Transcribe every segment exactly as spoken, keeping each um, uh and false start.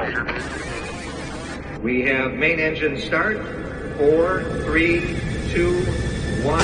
We have main engine start. Four, three, two, one.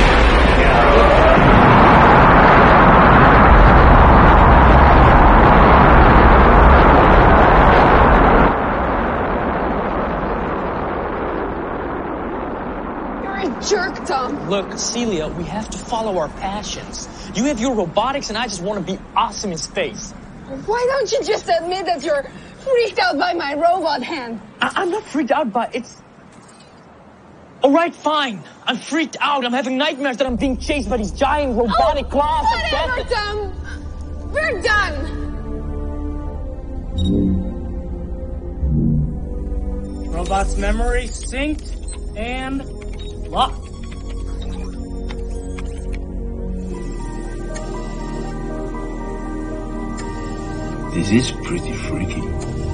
Jerk, Tom. Look, Celia, we have to follow our passions. You have your robotics and I just want to be awesome in space. Why don't you just admit that you're freaked out by my robot hand? I I'm not freaked out by it's... All right, fine. I'm freaked out. I'm having nightmares that I'm being chased by these giant robotic oh, claws. Whatever, Tom. We're done. Robot's memory synced and... locked. This is pretty freaky.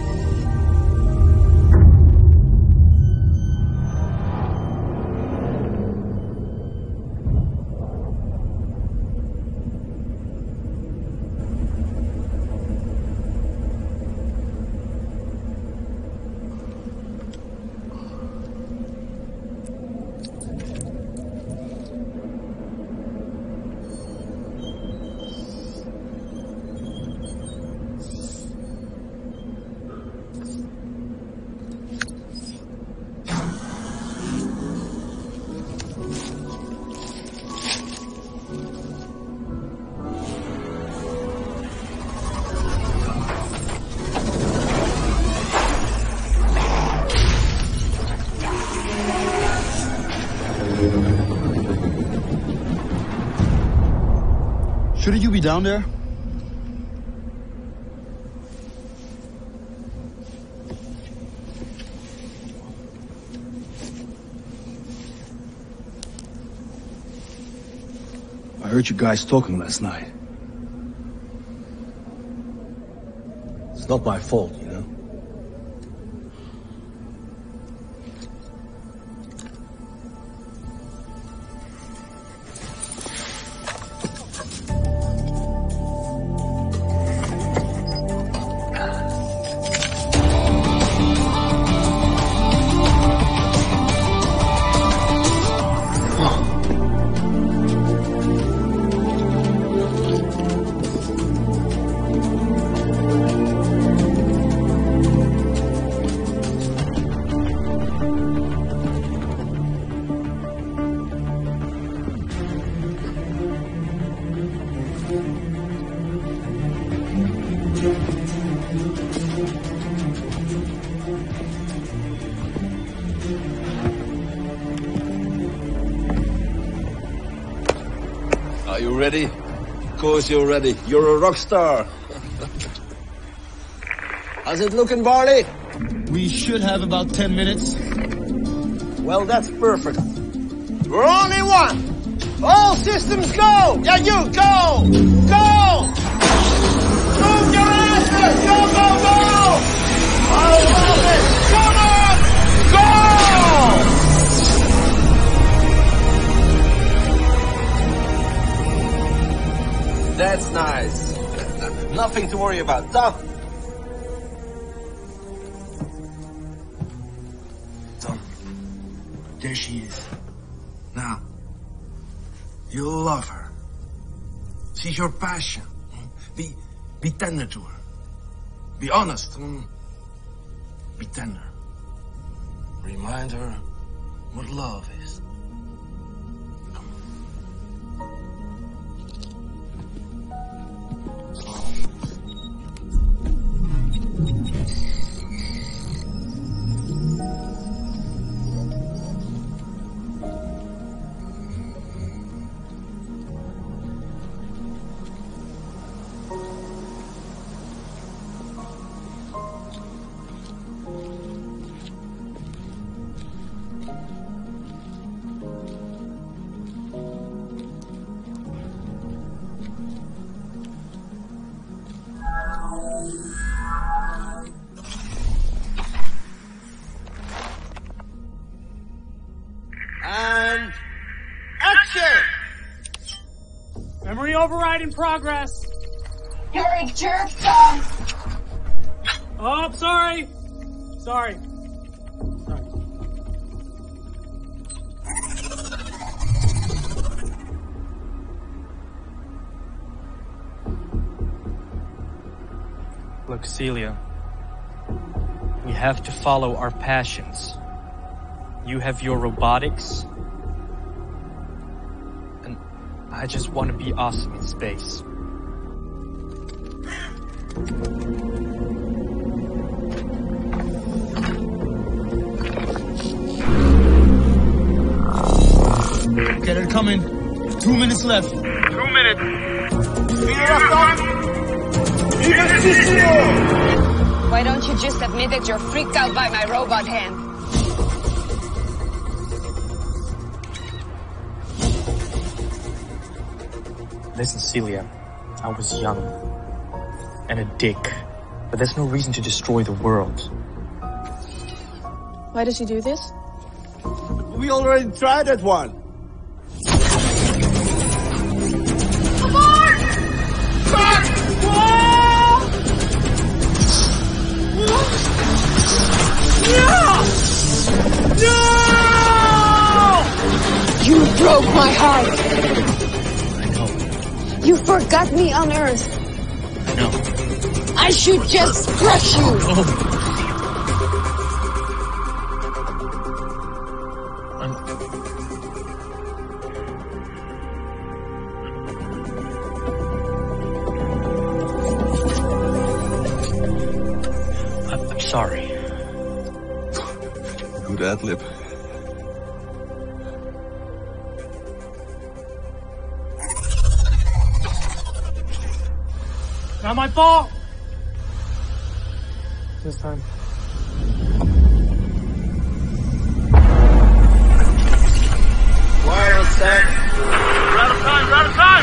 Shouldn't you be down there? I heard you guys talking last night. It's not my fault, you know? Are you ready? Of course you're ready. You're a rock star. How's it looking, Barley? We should have about ten minutes. Well, that's perfect. We're only one. All systems go. Yeah, you go. Go. Move your asses. Go, go, go. I love it. Come on. Go. That's nice. Nothing to worry about. Tough. Tom, there she is. Now, you'll love her. She's your passion. Be, be tender to her. Be honest. Be tender. Remind her what love is. And action! Memory override in progress. You're a jerk, Tom. Oh, I'm sorry. Sorry. Sorry. Look, Celia, we have to follow our passions. You have your robotics, and I just want to be awesome in space. Okay, they're coming. Two minutes left. Two minutes. Why don't you just admit that you're freaked out by my robot hand? Listen, Celia, I was young and a dick, but there's no reason to destroy the world. Why does he do this? We already tried that one. You broke my heart. I know, You forgot me on Earth. I know. I should just crush you. Oh. I'm, I'm sorry. Good ad-lib. Not my fault. This time. Wire set. We're out of time. We're out of time.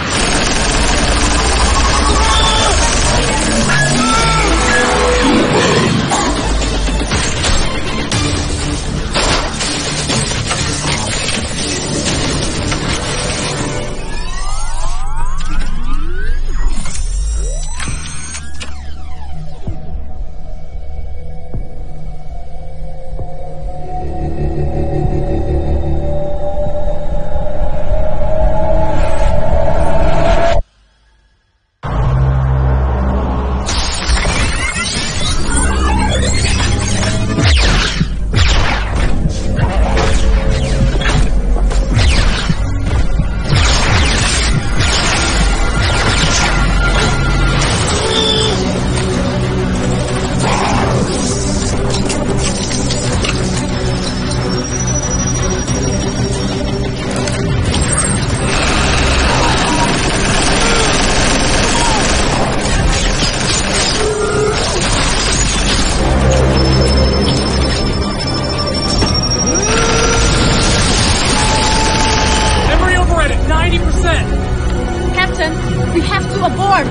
We have to abort!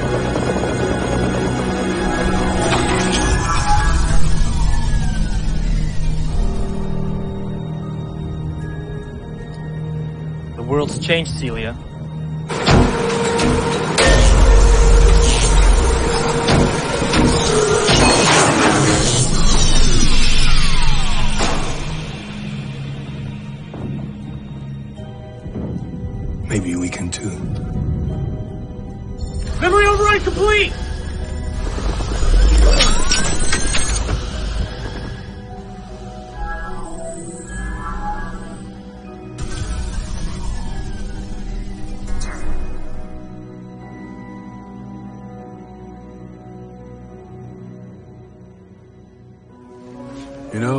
The world's changed, Celia. Maybe we can too. Memory override complete! You know,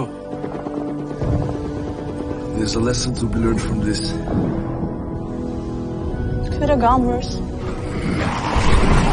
there's a lesson to be learned from this. Could have gone worse.